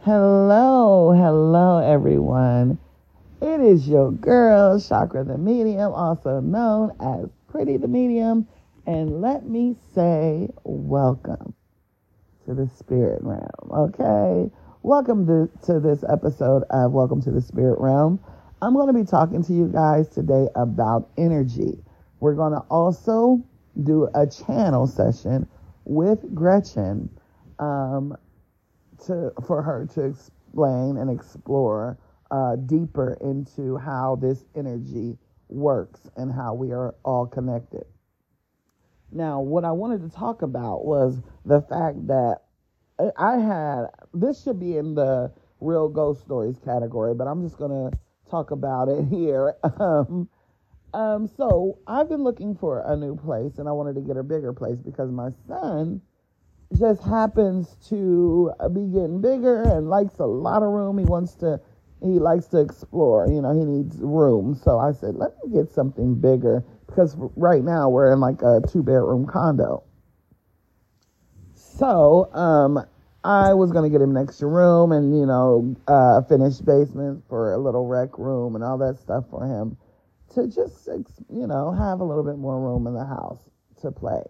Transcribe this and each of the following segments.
Hello, everyone. It is your girl, Chakra the Medium, also known as Pretty the Medium. And let me say, welcome to the spirit realm, okay? Welcome to this episode of Welcome to the Spirit Realm. I'm going to be talking to you guys today about energy. We're going to also do a channel session with Gretchen for her to explain and explore deeper into how this energy works and how we are all connected. Now, what I wanted to talk about was the fact that this should be in the real ghost stories category, but I'm just going to talk about it here. So I've been looking for a new place, and I wanted to get a bigger place because my son just happens to be getting bigger and likes a lot of room. He likes to explore, he needs room. So I said, let me get something bigger because right now we're in like a 2-bedroom condo. So, I was going to get him an extra room and, a finished basement for a little rec room and all that stuff for him to just, have a little bit more room in the house to play.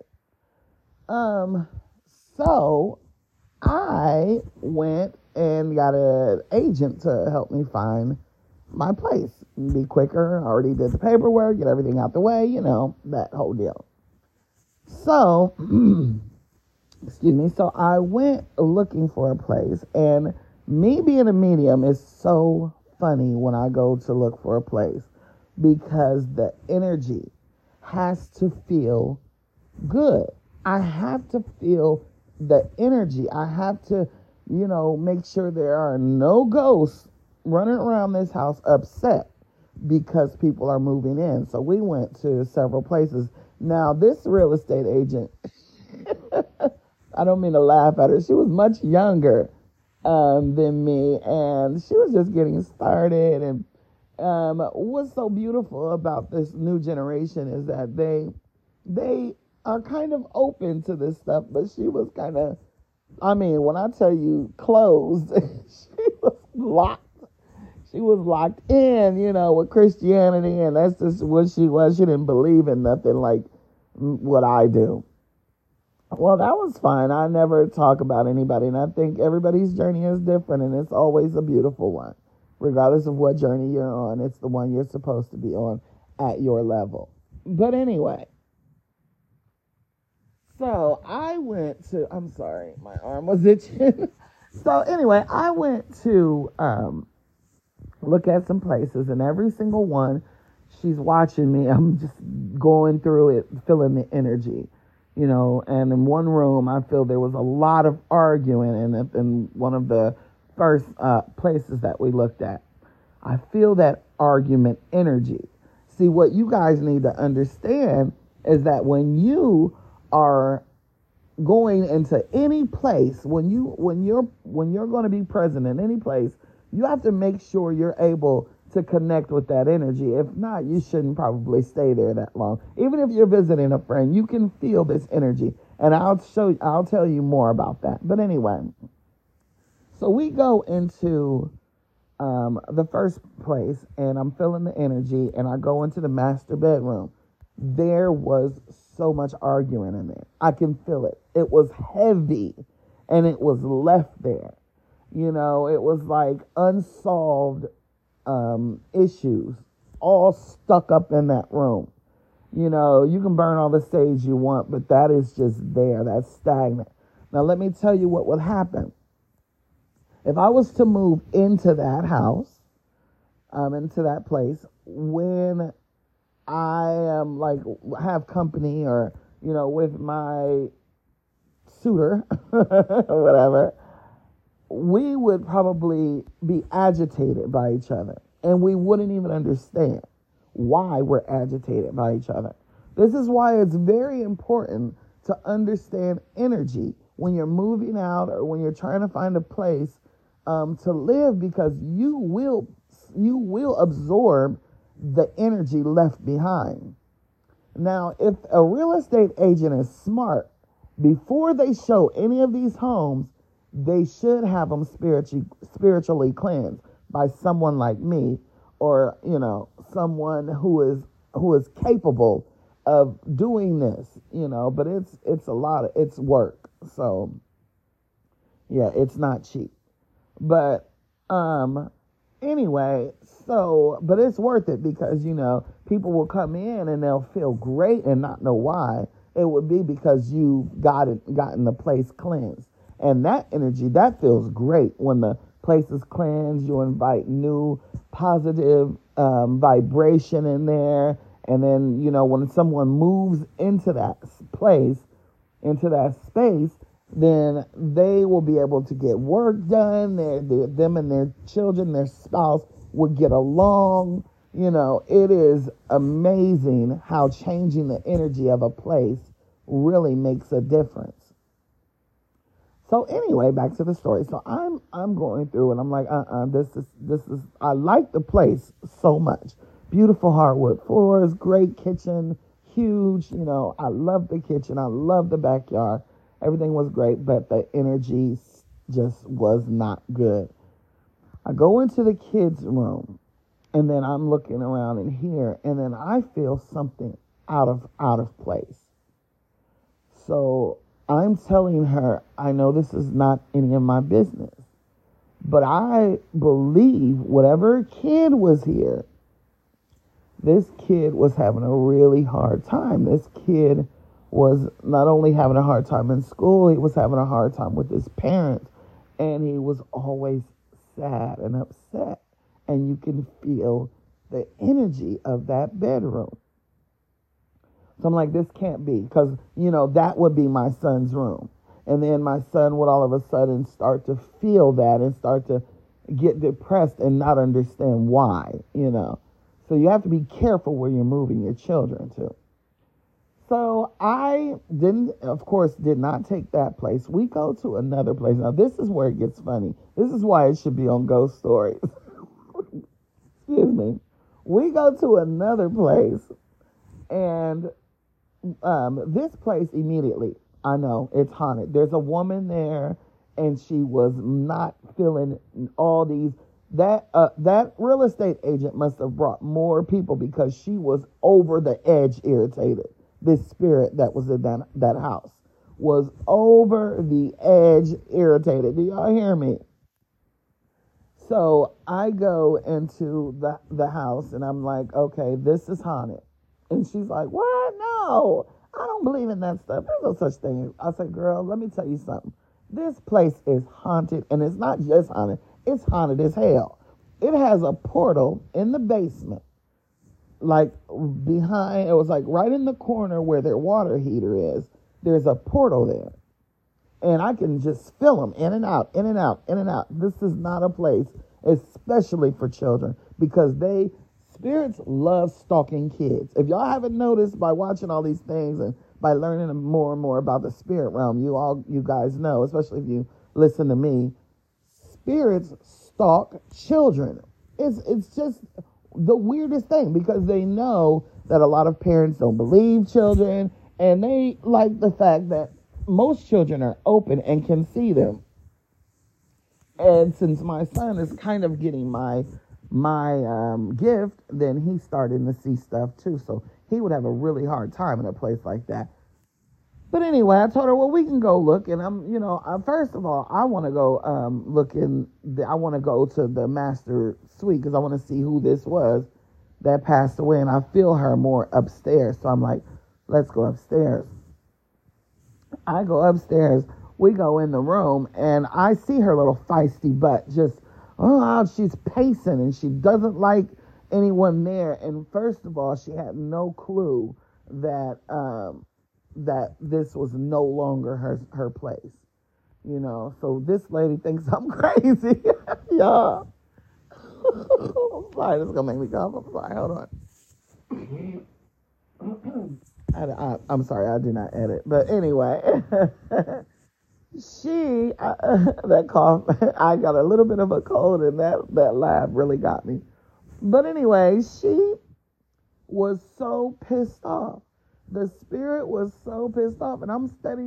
So I went and got an agent to help me find my place. Be quicker. I already did the paperwork, get everything out the way, that whole deal. So, excuse me. So I went looking for a place, and me being a medium is so funny when I go to look for a place because the energy has to feel good. I have to feel the energy. I have to, make sure there are no ghosts running around this house upset because people are moving in. So we went to several places. Now, this real estate agent, I don't mean to laugh at her. She was much younger than me, and she was just getting started. And what's so beautiful about this new generation is that they are kind of open to this stuff, but she was kind of, when I tell you closed, she was locked. She was locked in, with Christianity, and that's just what she was. She didn't believe in nothing like what I do. Well, that was fine. I never talk about anybody, and I think everybody's journey is different, and it's always a beautiful one. Regardless of what journey you're on, it's the one you're supposed to be on at your level. But anyway, so I went to, I'm sorry, my arm was itching. So anyway, I went to look at some places, and every single one, she's watching me. I'm just going through it, feeling the energy, and in one room, I feel there was a lot of arguing in one of the first places that we looked at. I feel that argument energy. See, what you guys need to understand is that when you are going into any place, when you're going to be present in any place, you have to make sure you're able to connect with that energy. If not, you shouldn't probably stay there that long. Even if you're visiting a friend, you can feel this energy, and I'll tell you more about that. But anyway, so we go into the first place, and I'm feeling the energy, and I go into the master bedroom. There was so much arguing in there. I can feel it. It was heavy, and it was left there. It was like unsolved issues all stuck up in that room. You can burn all the sage you want, but that is just there. That's stagnant. Now, let me tell you what would happen. If I was to move into that house, into that place, when I am have company or, with my suitor, or whatever, we would probably be agitated by each other, and we wouldn't even understand why we're agitated by each other. This is why it's very important to understand energy when you're moving out or when you're trying to find a place to live, because you will absorb the energy left behind. Now, if a real estate agent is smart, before they show any of these homes, they should have them spiritually cleansed by someone like me, or someone who is capable of doing this, but it's a lot of it's work. So yeah, it's not cheap. But anyway, but it's worth it because people will come in and they'll feel great and not know why. It would be because you've gotten the place cleansed. And that energy, that feels great when the place is cleansed. You invite new positive vibration in there. And then, when someone moves into that place, into that space, then they will be able to get work done. Them and their children, their spouse would get along. It is amazing how changing the energy of a place really makes a difference. So anyway, back to the story. So I'm going through and I'm like, this is I like the place so much. Beautiful hardwood floors, great kitchen, huge, I love the kitchen. I love the backyard. Everything was great, but the energy just was not good. I go into the kids' room and then I'm looking around in here and then I feel something out of place. So I'm telling her, I know this is not any of my business, but I believe whatever kid was here, this kid was having a really hard time. This kid was not only having a hard time in school, he was having a hard time with his parents, and he was always sad and upset. And you can feel the energy of that bedroom. So I'm like, this can't be, because, that would be my son's room. And then my son would all of a sudden start to feel that and start to get depressed and not understand why, So you have to be careful where you're moving your children to. So I did not take that place. We go to another place. Now, this is where it gets funny. This is why it should be on Ghost Stories. Excuse me. We go to another place, and this place immediately, I know it's haunted. There's a woman there, and she was not feeling all these. That real estate agent must have brought more people because she was over the edge irritated. This spirit that was in that house was over the edge irritated. Do y'all hear me? So I go into the house and I'm like, okay, this is haunted. And she's like, what? No, I don't believe in that stuff. There's no such thing. I said, girl, let me tell you something. This place is haunted, and it's not just haunted. It's haunted as hell. It has a portal in the basement. Like behind, it was like right in the corner where their water heater is. There's a portal there. And I can just feel them in and out, in and out, in and out. This is not a place, especially for children, because spirits love stalking kids. If y'all haven't noticed by watching all these things and by learning more and more about the spirit realm, you guys know, especially if you listen to me, spirits stalk children. It's just the weirdest thing, because they know that a lot of parents don't believe children, and they like the fact that most children are open and can see them. And since my son is kind of getting my gift, then he's starting to see stuff too. So he would have a really hard time in a place like that. But anyway, I told her, well, we can go look. And first of all, I want to go I want to go to the master suite because I want to see who this was that passed away. And I feel her more upstairs. So I'm like, let's go upstairs. I go upstairs. We go in the room and I see her little feisty butt she's pacing and she doesn't like anyone there. And first of all, she had no clue that this was no longer her place, So this lady thinks I'm crazy, yeah. I'm sorry, this is gonna make me cough. I'm sorry. Hold on. I'm sorry, I do not edit. But anyway, that cough, I got a little bit of a cold, and that laugh really got me. But anyway, she was so pissed off The spirit was so pissed off, and I'm steady.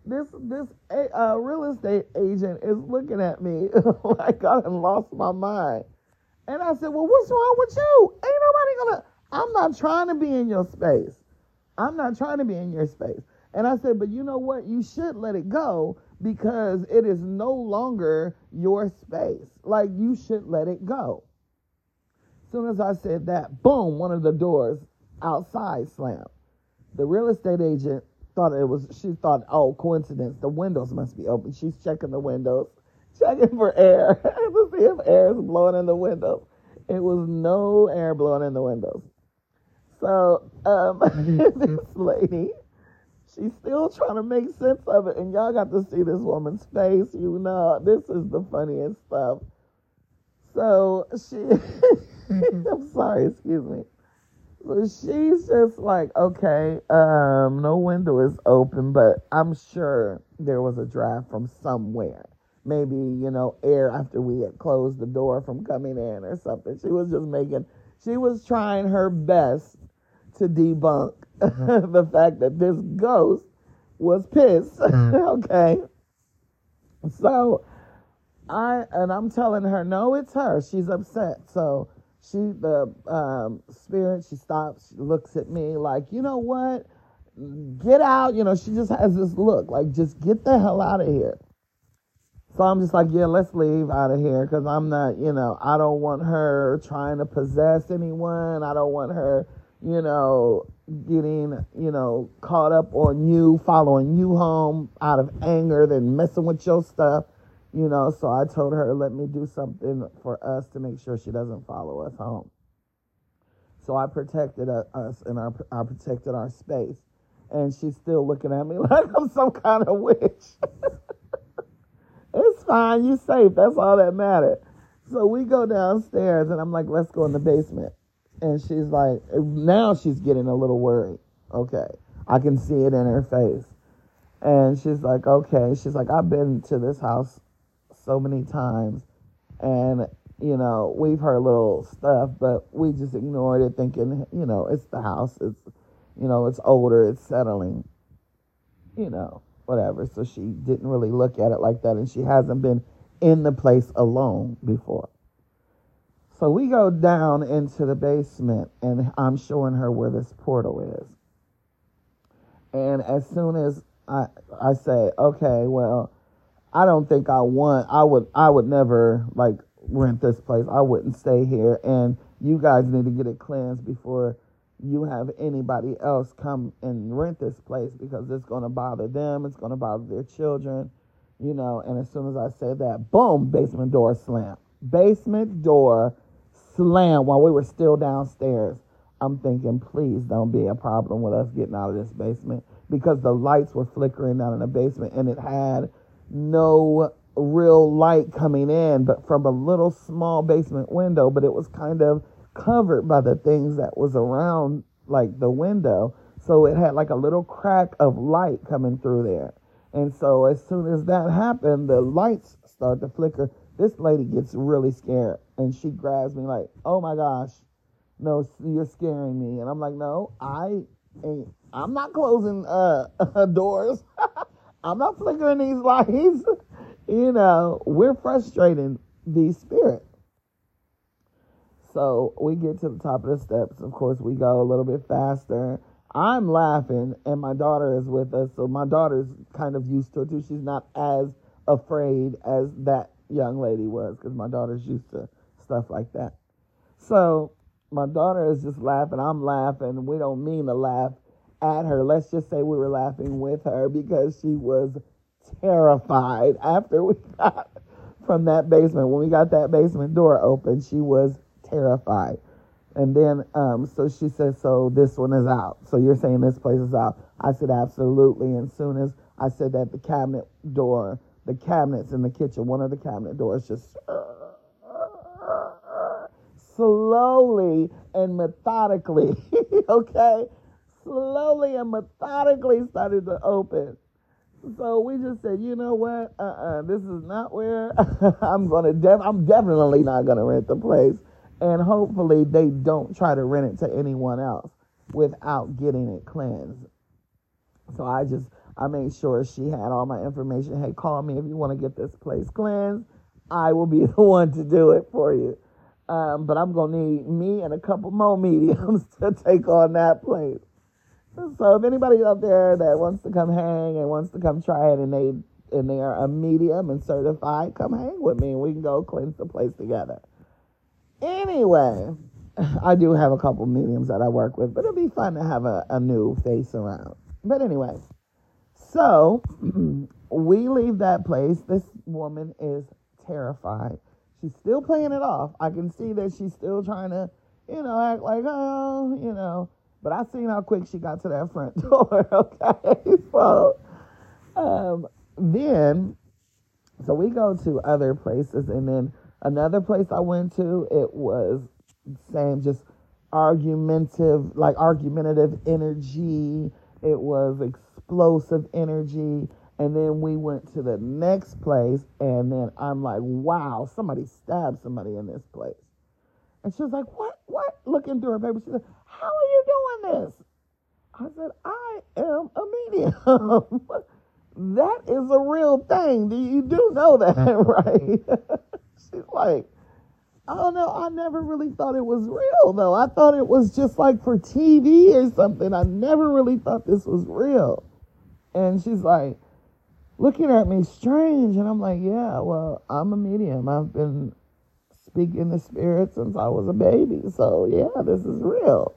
This real estate agent is looking at me like I done lost my mind. And I said, well, what's wrong with you? Ain't nobody gonna. I'm not trying to be in your space. I'm not trying to be in your space. And I said, but you know what? You should let it go because it is no longer your space. Like, you should let it go. As soon as I said that, boom, one of the doors outside slammed. The real estate agent she thought, oh, coincidence, the windows must be open. She's checking the windows, checking for air to see if air is blowing in the windows. It was no air blowing in the windows. So this lady, she's still trying to make sense of it, and y'all got to see this woman's face. You know, this is the funniest stuff. So I'm sorry, excuse me. So she's just like, okay, no window is open, but I'm sure there was a draft from somewhere. Maybe, air after we had closed the door from coming in or something. She was trying her best to debunk the fact that this ghost was pissed. Okay. So I'm telling her, no, it's her. She's upset. So the spirit, she stops, she looks at me like, you know what? Get out. She just has this look like, just get the hell out of here. So I'm just like, yeah, let's leave out of here because I'm not, I don't want her trying to possess anyone. I don't want her, getting, caught up on you, following you home out of anger, then messing with your stuff. So I told her, let me do something for us to make sure she doesn't follow us home. So I protected us and I protected our space. And she's still looking at me like I'm some kind of witch. It's fine, you safe, that's all that matters. So we go downstairs and I'm like, let's go in the basement. And she's like, now she's getting a little worried. Okay, I can see it in her face. And she's like, okay. She's like, I've been to this house so many times. And, we've heard little stuff, but we just ignored it thinking, it's the house. It's, it's older, it's settling, whatever. So she didn't really look at it like that. And she hasn't been in the place alone before. So we go down into the basement and I'm showing her where this portal is. And as soon as I say, okay, well, I don't think I would never rent this place. I wouldn't stay here. And you guys need to get it cleansed before you have anybody else come and rent this place because it's going to bother them. It's going to bother their children, and as soon as I said that, boom, basement door slammed. Basement door slammed while we were still downstairs. I'm thinking, please don't be a problem with us getting out of this basement because the lights were flickering down in the basement and it had no real light coming in, but from a little small basement window, but it was kind of covered by the things that was around the window. So it had a little crack of light coming through there. And so as soon as that happened, the lights start to flicker. This lady gets really scared and she grabs me like, oh my gosh, no, you're scaring me. And I'm like, no, I'm not closing doors. I'm not flickering these lights. We're frustrating these spirits. So we get to the top of the steps. Of course, we go a little bit faster. I'm laughing, and my daughter is with us. So my daughter's kind of used to it, too. She's not as afraid as that young lady was because my daughter's used to stuff like that. So my daughter is just laughing. I'm laughing. We don't mean to laugh at her. Let's just say we were laughing with her because she was terrified after we got from that basement. When we got that basement door open, she was terrified. And then so she said, so this one is out. So you're saying this place is out? I said, absolutely. And as soon as I said that, the cabinet door, the cabinets in the kitchen, one of the cabinet doors just slowly and methodically, okay, slowly and methodically started to open. So we just said, you know what, this is not where I'm definitely not gonna rent the place. And hopefully they don't try to rent it to anyone else. without getting it cleansed. So I made sure she had all my information. Hey, call me if you want to get this place cleansed. I will be the one to do it for you. But I'm going to need me and a couple more mediums to take on that place. So if anybody out there that wants to come hang and wants to come try it and they are a medium and certified, come hang with me and we can go cleanse the place together. Anyway, I do have a couple mediums that I work with, but it'll be fun to have a new face around. But anyway, so we leave that place. This woman is terrified. She's still playing it off. I can see that she's still trying to, act like, but I seen how quick she got to that front door, okay? So we go to other places, and then another place I went to, it was same, just argumentative energy. It was explosive energy. And then we went to the next place, and then I'm like, wow, somebody stabbed somebody in this place. And she was like, what? Looking through her paper, she said, how are you doing this? I said, I am a medium. That is a real thing. You do know that, right? She's like, I don't know. I never really thought it was real, though. I thought it was just like for TV or something. I never really thought this was real. And she's like, looking at me strange. And I'm like, yeah, well, I'm a medium. I've been speaking to spirits since I was a baby. So, yeah, this is real.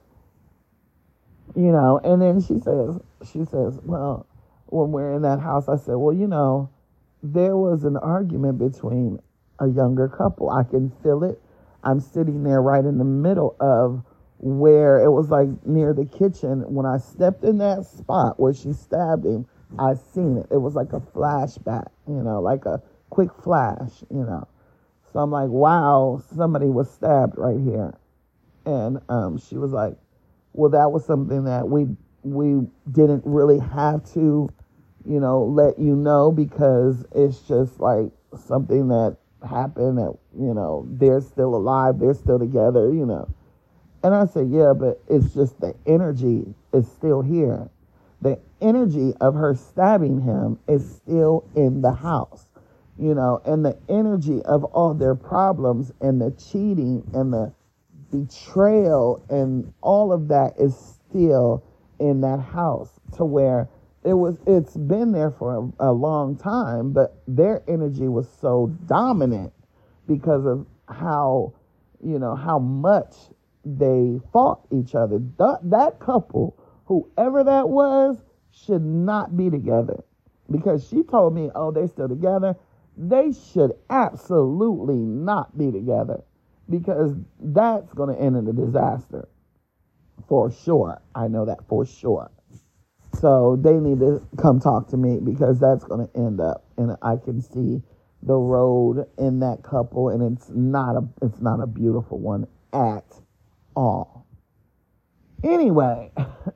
And then she says, well, when we're in that house, I said, well, there was an argument between a younger couple. I can feel it. I'm sitting there right in the middle of where it was like near the kitchen. When I stepped in that spot where she stabbed him, I seen it. It was like a flashback, like a quick flash, So I'm like, wow, somebody was stabbed right here. And she was like, well, that was something that we didn't really have to, let you know, because it's just like something that happened that, they're still alive, they're still together, And I said, yeah, but it's just the energy is still here. The energy of her stabbing him is still in the house, and the energy of all their problems and the cheating and the betrayal and all of that is still in that house, to where it's been there for a long time, but their energy was so dominant because of how much they fought each other. That couple, whoever that was, should not be together, because she told me, oh, they're still together. They should absolutely not be together, because that's going to end in a disaster for sure. I know that for sure. So they need to come talk to me, because that's going to end up, and I can see the road in that couple, and it's not a beautiful one at all. Anyway,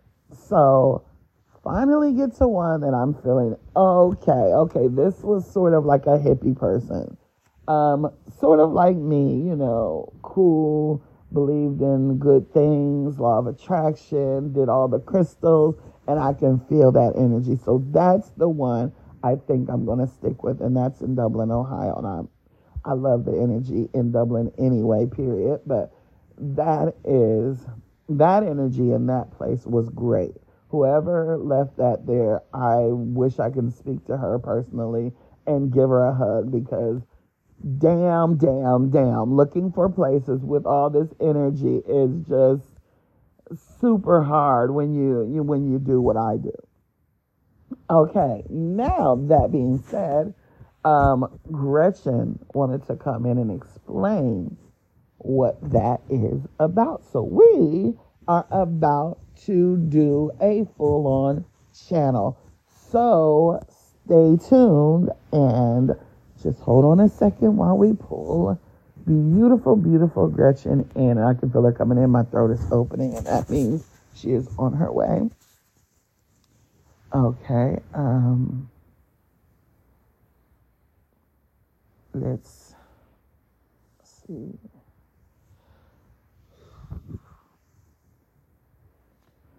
so finally get to one that I'm feeling okay. This was sort of like a hippie person, sort of like me, cool, believed in good things, law of attraction, did all the crystals, and I can feel that energy. So that's the one I think I'm going to stick with, and that's in Dublin, Ohio. And I love the energy in Dublin anyway, period. But that energy in that place was great. Whoever left that there, I wish I could speak to her personally and give her a hug, because damn, looking for places with all this energy is just super hard when you do what I do. Okay, now that being said, Gretchen wanted to come in and explain what that is about. So we are about to do a full-on channel. So stay tuned and just hold on a second while we pull beautiful, beautiful Gretchen in. I can feel her coming in. My throat is opening, and that means she is on her way. Okay, let's see.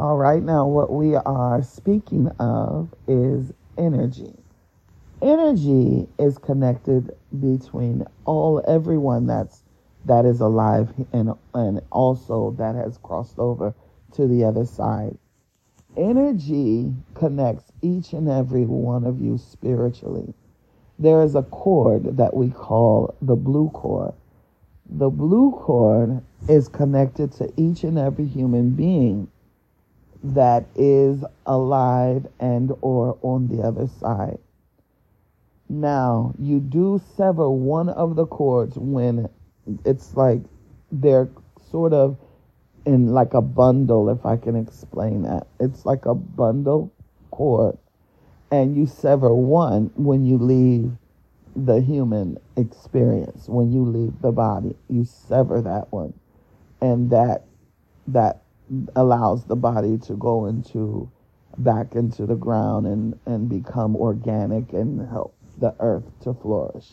All right, now what we are speaking of is energy. Energy is connected between everyone that is alive and also that has crossed over to the other side. Energy connects each and every one of you spiritually. There is a cord that we call the blue cord. The blue cord is connected to each and every human being that is alive and or on the other side. Now, you do sever one of the cords when it's like they're sort of in like a bundle, if I can explain that. It's like a bundle cord. And you sever one when you leave the human experience, when you leave the body. You sever that one. And that allows the body to go back into the ground and become organic and help the earth to flourish.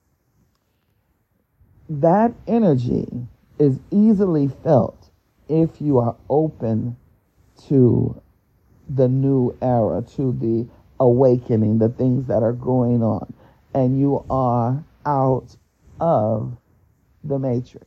That energy is easily felt if you are open to the new era, to the awakening, the things that are going on, and you are out of the matrix.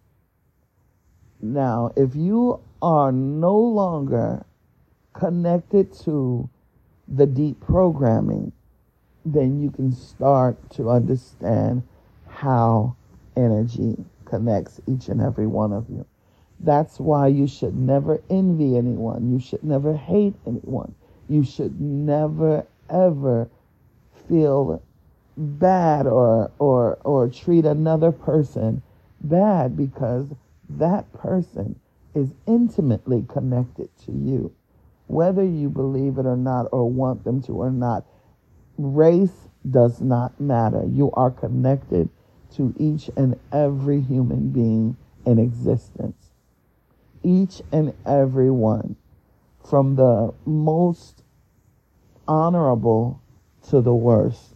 Now, if you are no longer connected to the deep programming, then you can start to understand how energy connects each and every one of you. That's why you should never envy anyone. You should never hate anyone. You should never, ever feel bad or treat another person bad, because that person is intimately connected to you. Whether you believe it or not, or want them to or not, race does not matter. You are connected to each and every human being in existence. Each and every one, from the most honorable to the worst.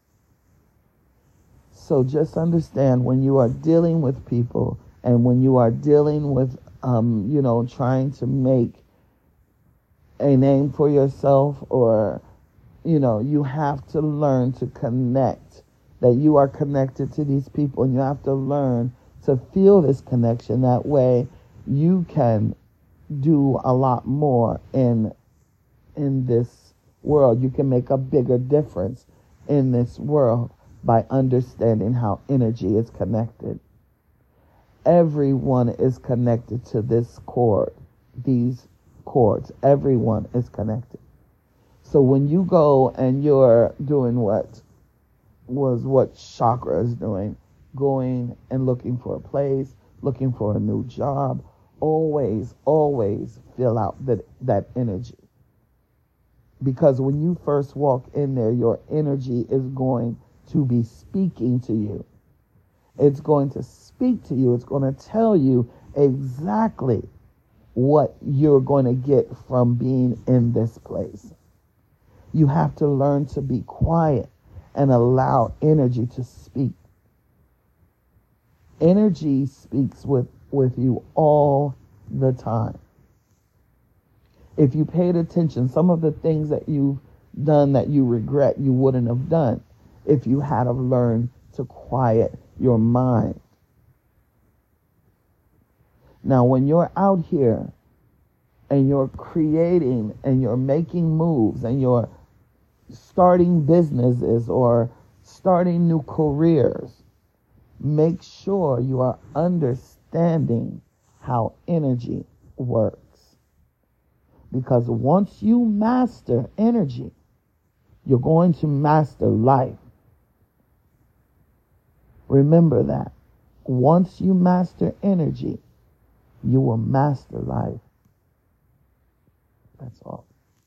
So just understand, when you are dealing with people and when you are dealing with, trying to make a name for yourself, or, you have to learn to connect, that you are connected to these people, and you have to learn to feel this connection. That way you can do a lot more in this world. You can make a bigger difference in this world by understanding how energy is connected. Everyone is connected to this cord, these cords. Everyone is connected. So when you go and you're doing what Chakra is doing, going and looking for a place, looking for a new job, always fill out that energy. Because when you first walk in there, your energy is going to be speaking to you. It's going to speak to you. It's going to tell you exactly what you're going to get from being in this place. You have to learn to be quiet and allow energy to speak. Energy speaks with you all the time. If you paid attention, some of the things that you've done that you regret, you wouldn't have done if you had have learned to quiet your mind. Now, when you're out here and you're creating and you're making moves and you're starting businesses or starting new careers, make sure you are understanding how energy works. Because once you master energy, you're going to master life. Remember that. Once you master energy, you will master life. That's all.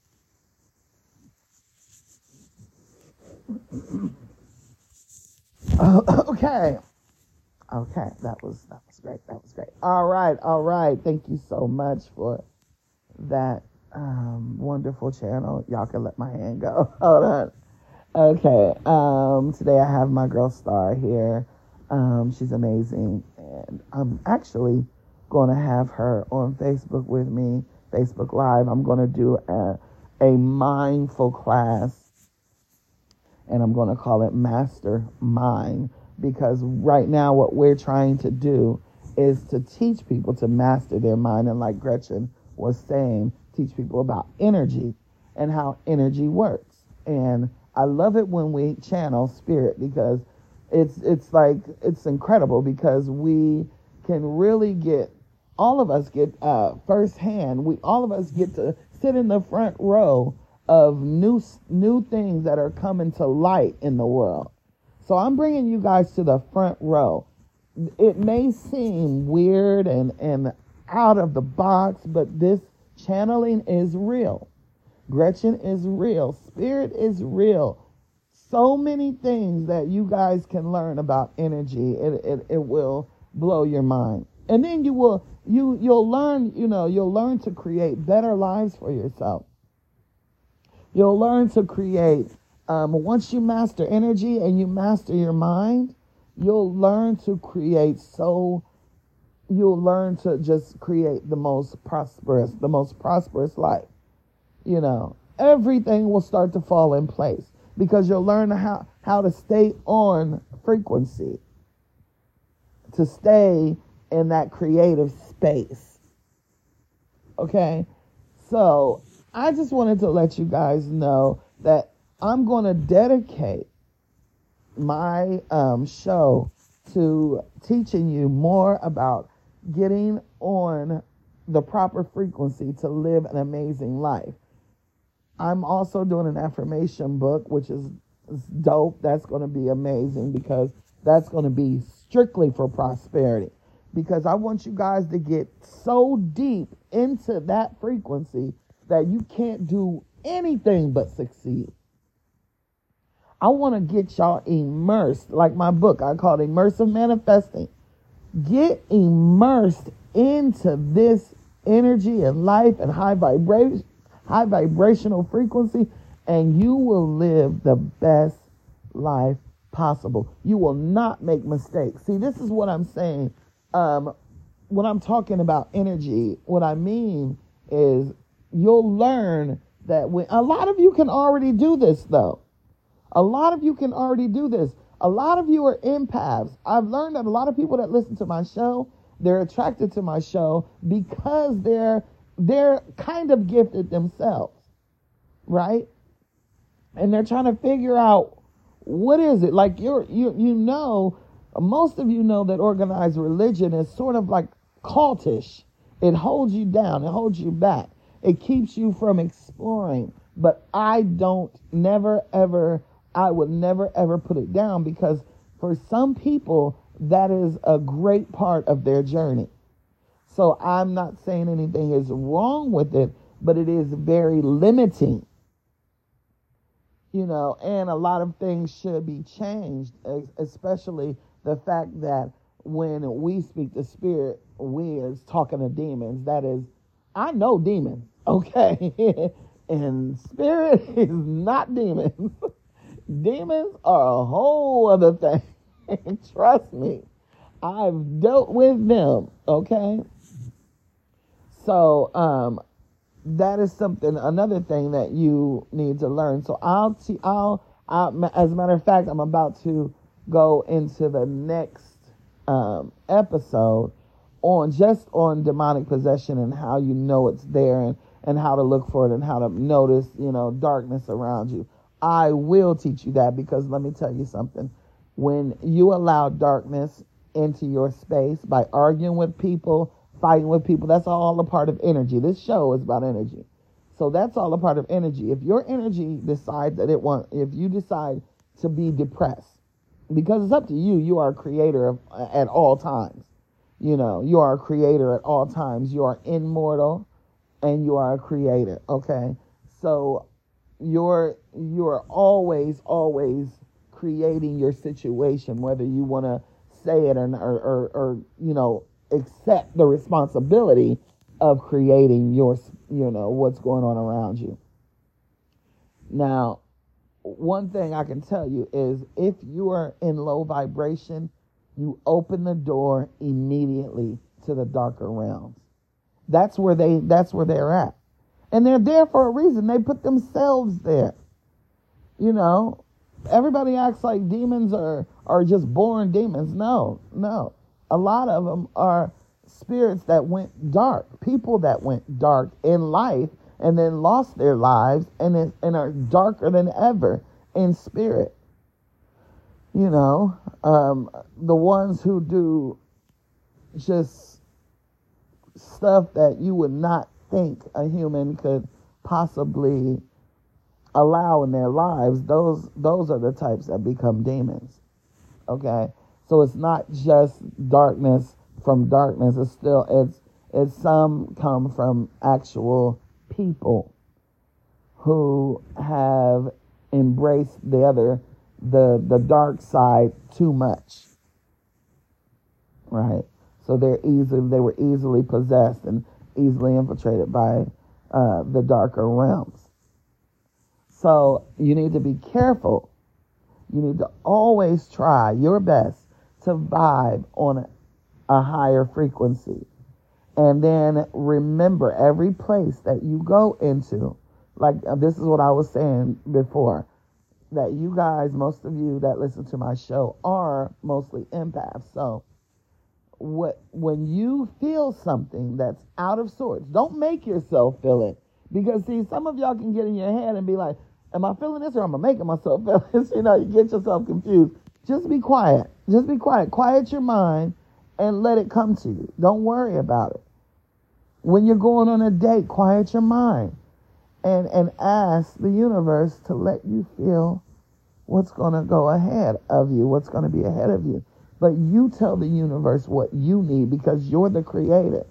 Okay. Okay, that was great. That was great. All right. Thank you so much for that wonderful channel. Y'all can let my hand go. Hold on. Okay. Today I have my girl Star here. She's amazing, and I'm actually going to have her on Facebook with me Facebook Live. I'm going to do a mindful class, and I'm going to call it Master Mind, because right now what we're trying to do is to teach people to master their mind. And like Gretchen was saying, teach people about energy and how energy works. And I love it when we channel spirit, because it's incredible, because we can really get, all of us get firsthand, all of us get to sit in the front row of new things that are coming to light in the world. So I'm bringing you guys to the front row. It may seem weird and out of the box, but this channeling is real. Gretchen is real. Spirit is real. So many things that you guys can learn about energy. It will blow your mind. And then you'll learn, you'll learn to create better lives for yourself. You'll learn to create, once you master energy and you master your mind, you'll learn to just create the most prosperous life. Everything will start to fall in place, because you'll learn how to stay on frequency, to stay in that creative space. Okay? So I just wanted to let you guys know that I'm going to dedicate my show to teaching you more about getting on the proper frequency to live an amazing life. I'm also doing an affirmation book, which is dope. That's going to be amazing, because that's going to be strictly for prosperity. Because I want you guys to get so deep into that frequency that you can't do anything but succeed. I want to get y'all immersed, like my book, I call it Immersive Manifesting. Get immersed into this energy and life and high vibrational frequency, and you will live the best life possible. You will not make mistakes. See, this is what I'm saying. When I'm talking about energy, what I mean is you'll learn that when a lot of you can already do this, though. A lot of you can already do this. A lot of you are empaths. I've learned that a lot of people that listen to my show, they're attracted to my show because they're kind of gifted themselves, right? And they're trying to figure out, what is it? Like most of you know that organized religion is sort of like cultish. It holds you down. It holds you back. It keeps you from exploring. But I would never, ever put it down, because for some people, that is a great part of their journey. So I'm not saying anything is wrong with it, but it is very limiting. And a lot of things should be changed, especially the fact that when we speak to spirit, we are talking to demons. That is, I know demons, okay? And spirit is not demons. Demons are a whole other thing. Trust me, I've dealt with them, okay? So, that is another thing that you need to learn. So as a matter of fact, I'm about to go into the next episode on demonic possession and how you know it's there, and how to look for it, and how to notice, darkness around you. I will teach you that, because let me tell you something. When you allow darkness into your space by arguing with people, fighting with people, that's all a part of energy. This show is about energy. So that's all a part of energy. If your energy decides if you decide to be depressed, because it's up to you, you are a creator at all times. You are a creator at all times. You are immortal and you are a creator, okay? So you're always creating your situation, whether you want to say it or accept the responsibility of creating what's going on around you. Now, one thing I can tell you is, if you are in low vibration, you open the door immediately to the darker realms. That's where they're at. And they're there for a reason. They put themselves there. You know, everybody acts like demons are just born demons. No. A lot of them are spirits that went dark, people that went dark in life and then lost their lives and are darker than ever in spirit. You know, the ones who do just stuff that you would not think a human could possibly allow in their lives, those are the types that become demons. Okay? So it's not just darkness from darkness. It's some come from actual people who have embraced the dark side too much. Right? So they were easily possessed and easily infiltrated by the darker realms. So you need to be careful. You need to always try your best to vibe on a higher frequency. And then remember, every place that you go into, like this is what I was saying before, that you guys, most of you that listen to my show are mostly empaths. So when you feel something that's out of sorts, don't make yourself feel it. Because see, some of y'all can get in your head and be like, am I feeling this or am I making myself feel this? You know, you get yourself confused. Just be quiet. Just be quiet. Quiet your mind and let it come to you. Don't worry about it. When you're going on a date, quiet your mind and ask the universe to let you feel what's going to go ahead of you, what's going to be ahead of you. But you tell the universe what you need because you're the creator.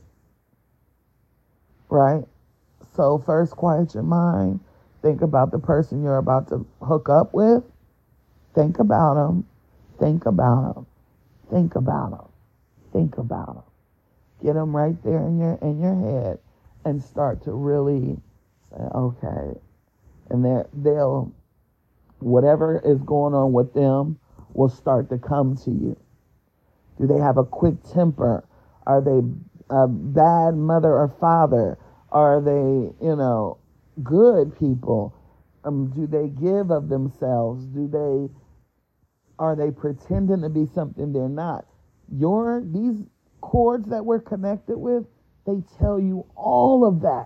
Right? So first, quiet your mind. Think about the person you're about to hook up with. Think about them. Think about them. Think about them. Think about them. Get them right there in your head and start to really say, okay. And they'll, whatever is going on with them will start to come to you. Do they have a quick temper? Are they a bad mother or father? Are they, good people? Do they give of themselves? Are they pretending to be something they're not? These cords that we're connected with, they tell you all of that.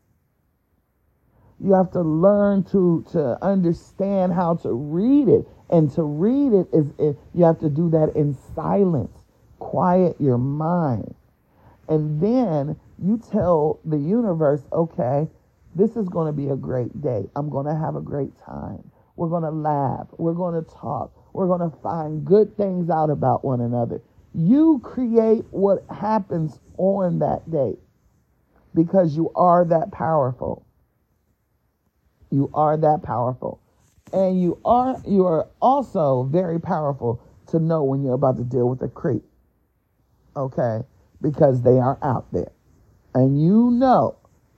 You have to learn to understand how to read it. And to read it you have to do that in silence. Quiet your mind. And then you tell the universe, okay, this is going to be a great day. I'm going to have a great time. We're going to laugh. We're going to talk. We're going to find good things out about one another. You create what happens on that day because you are that powerful. You are that powerful. And you are also very powerful to know when you're about to deal with a creep. Okay? Because they are out there. And you know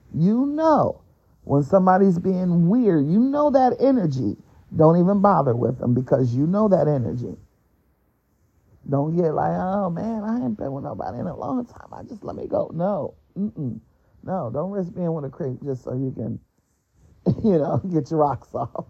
when somebody's being weird, you know that energy. Don't even bother with them because you know that energy. Don't get like, oh man, I ain't been with nobody in a long time. I just let me go. No. No, don't risk being with a creep just so you can, get your rocks off.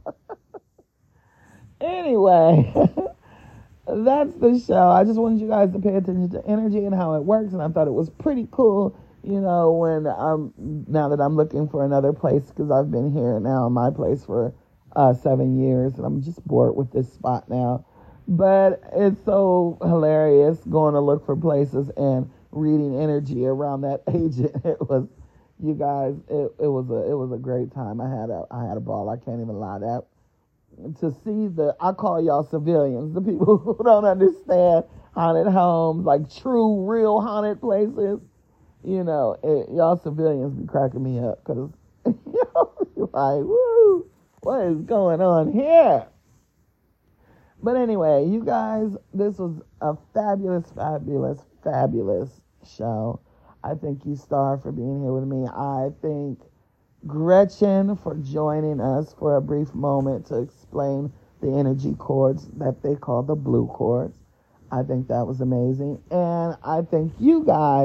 Anyway, that's the show. I just wanted you guys to pay attention to energy and how it works. And I thought it was pretty cool, when now that I'm looking for another place, because I've been here now in my place for 7 years and I'm just bored with this spot now. But it's so hilarious going to look for places and reading energy around that agent. It was, you guys, it was a great time. I had a ball. I can't even lie. That to see I call y'all civilians, the people who don't understand haunted homes, like true, real haunted places. Y'all civilians be cracking me up because like, woo, what is going on here? But anyway, you guys, this was a fabulous, fabulous, fabulous show. I thank you, Star, for being here with me. I thank Gretchen for joining us for a brief moment to explain the energy cords that they call the blue cords. I think that was amazing. And I thank you guys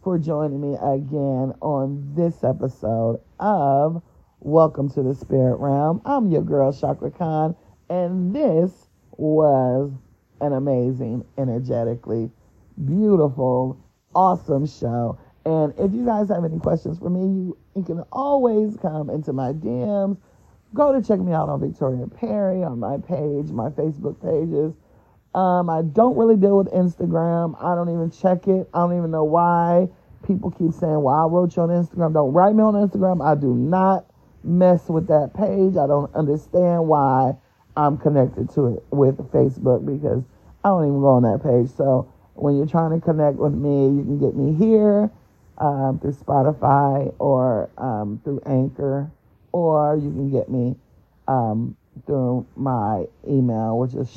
for joining me again on this episode of Welcome to the Spirit Realm. I'm your girl, Chakra Khan, and this was an amazing, energetically beautiful, awesome show. And if you guys have any questions for me, you can always come into my DMs. Go to check me out on Victoria Perry, on my page, my Facebook pages. I don't really deal with Instagram. I don't even check it. I don't even know why people keep saying, well, I wrote you on Instagram. Don't write me on Instagram. I do not mess with that page. I don't understand why I'm connected to it with Facebook, because I don't even go on that page. So when you're trying to connect with me, you can get me here through Spotify or through Anchor, or you can get me through my email, which is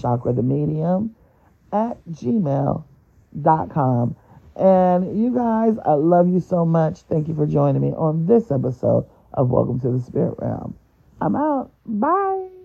chakrathemedium@gmail.com. And you guys, I love you so much. Thank you for joining me on this episode of Welcome to the Spirit Realm. I'm out. Bye.